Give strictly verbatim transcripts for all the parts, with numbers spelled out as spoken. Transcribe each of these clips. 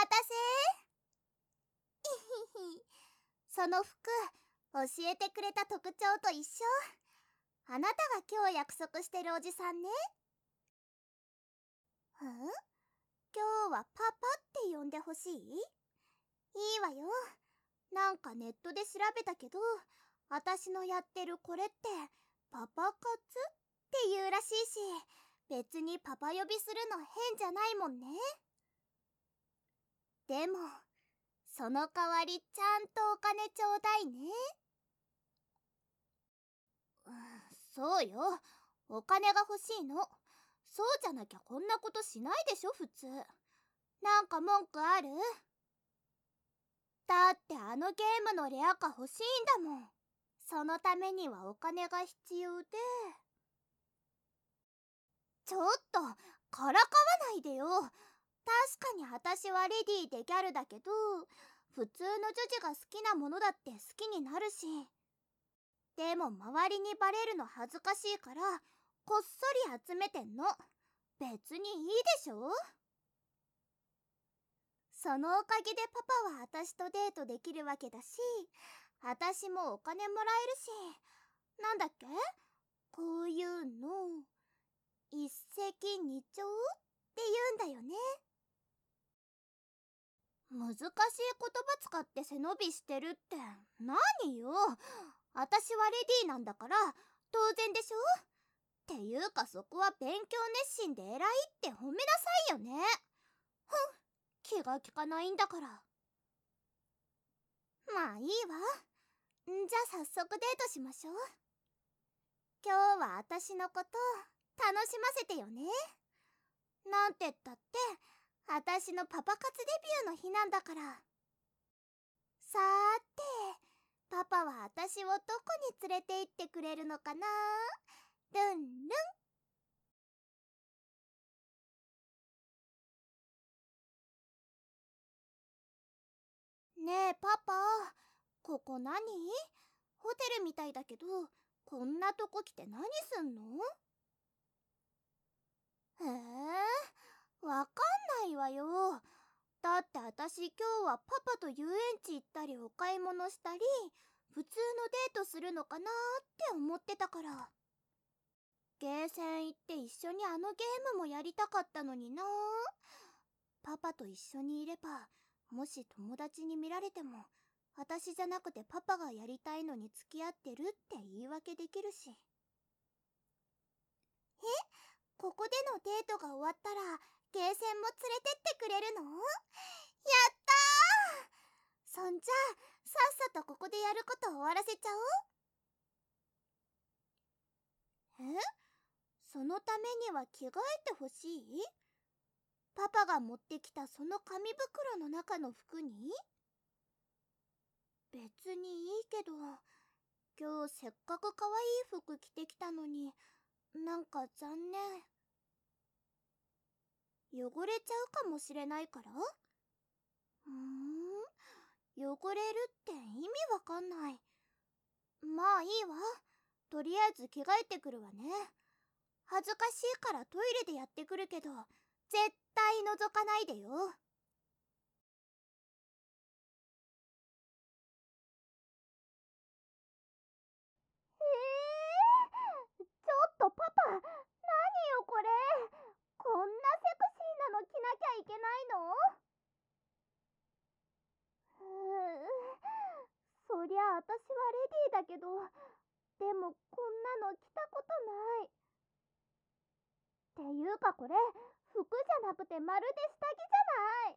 待たせ。その服、教えてくれた特徴と一緒。あなたが今日約束してるおじさんね。ん？今日はパパって呼んでほしい？いいわよ。なんかネットで調べたけど、私のやってるこれってパパ活っていうらしいし、別にパパ呼びするの変じゃないもんね。でも、その代わりちゃんとお金ちょうだいね。うん、そうよ。お金が欲しいの。そうじゃなきゃこんなことしないでしょ、普通。なんか文句ある？だってあのゲームのレアカ欲しいんだもん。そのためにはお金が必要で。ちょっと、からかわないでよ。確かに私はレディーでギャルだけど、普通の女児が好きなものだって好きになるし。でも周りにバレるの恥ずかしいから、こっそり集めてんの。別にいいでしょ？そのおかげでパパは私とデートできるわけだし、私もお金もらえるし、なんだっけ？こういうの、一石二鳥って言うんだよね。難しい言葉使って背伸びしてるって何よ。私はレディーなんだから当然でしょ。っていうかそこは勉強熱心で偉いって褒めなさいよね。ふん、気が利かないんだから。まあいいわ。んじゃ早速デートしましょう。今日は私のこと楽しませてよね。なんてったって私のパパ活デビューの日なんだから。さーて、パパは私をどこに連れて行ってくれるのかな？ルンルン。ねえパパ、ここ何？ホテルみたいだけど、こんなとこ来て何すんの？へえ、わかんないわよ。だって私今日はパパと遊園地行ったりお買い物したり、普通のデートするのかなって思ってたから。ゲーセン行って一緒にあのゲームもやりたかったのにな。パパと一緒にいれば、もし友達に見られても、私じゃなくてパパがやりたいのに付き合ってるって言い訳できるし。え？ここでのデートが終わったら、ゲーセンも連れてってくれるの？やったー！そんじゃ、さっさとここでやること終わらせちゃおう。え？そのためには着替えてほしい？パパが持ってきたその紙袋の中の服に？別にいいけど、今日せっかく可愛い服着てきたのに、なんか残念。汚れちゃうかもしれないから？うーん、汚れるって意味わかんない。まあいいわ。とりあえず着替えてくるわね。恥ずかしいからトイレでやってくるけど、絶対覗かないでよ。えー、ちょっとパパ、何よこれ。こんなセクシーなの着なきゃいけないの？うーそりゃ私はレディーだけど、でもこんなの着たことない。っていうかこれ、服じゃなくてまるで下着じゃない。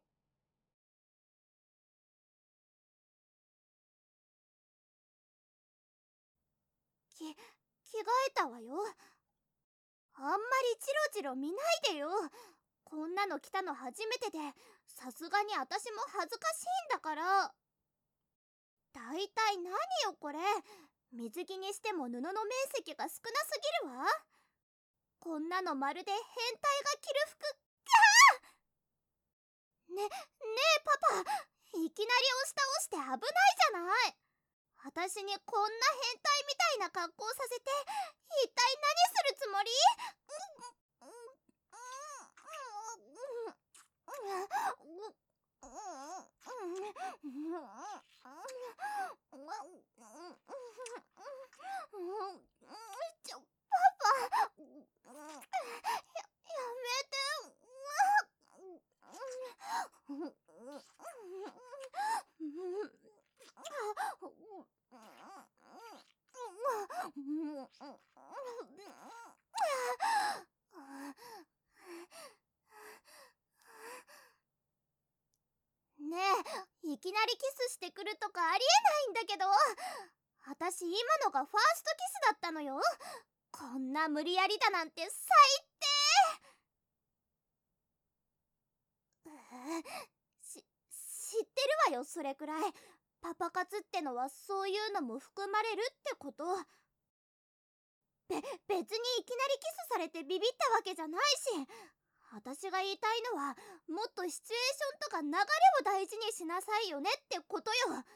き、着替えたわよ。あんまりチロチロ見ないでよ。こんなの着たの初めてで、さすがに私も恥ずかしいんだから。だいたい何よこれ。水着にしても布の面積が少なすぎるわ。こんなのまるで変態が着る服。ね、ねえパパ、いきなり押し倒して危ないじゃない。私にこんな変態みたいな格好させて、一体何するつもり？ ねえ、いきなりキスしてくるとかありえないんだけど。私今のがファーストキスだったのよ。こんな無理やりだなんて最低。し、知ってるわよ、それくらい。パパ活ってのはそういうのも含まれるってこと。べ、別にいきなりキスされてビビったわけじゃないし、私が言いたいのは、もっとシチュエーションとか流れを大事にしなさいよねってことよ。は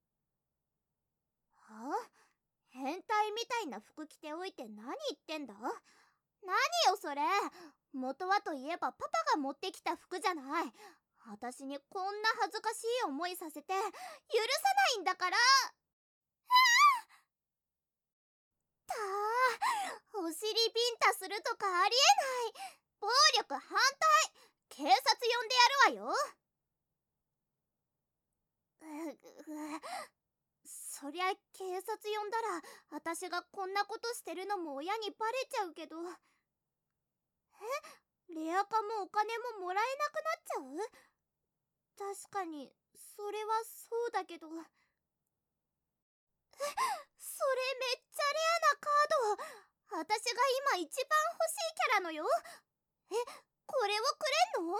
あ？変態みたいな服着ておいて何言ってんだ？何よそれ。元はといえばパパが持ってきた服じゃない。私にこんな恥ずかしい思いさせて許さないんだから。たあ、お尻ビンタするとかありえない。暴力反対。警察呼んでやるわよ。ううそりゃ警察呼んだら私がこんなことしてるのも親にバレちゃうけど。え、レア化もお金ももらえなくなっちゃう？確かにそれはそうだけど。え、それめっちゃレアなカード。私が今一番欲しいキャラのよ。え、これをくれんの？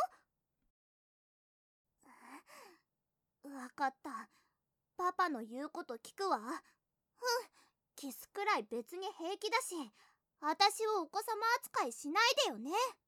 わかった。パパの言うこと聞くわ。うん、キスくらい別に平気だし、私をお子様扱いしないでよね。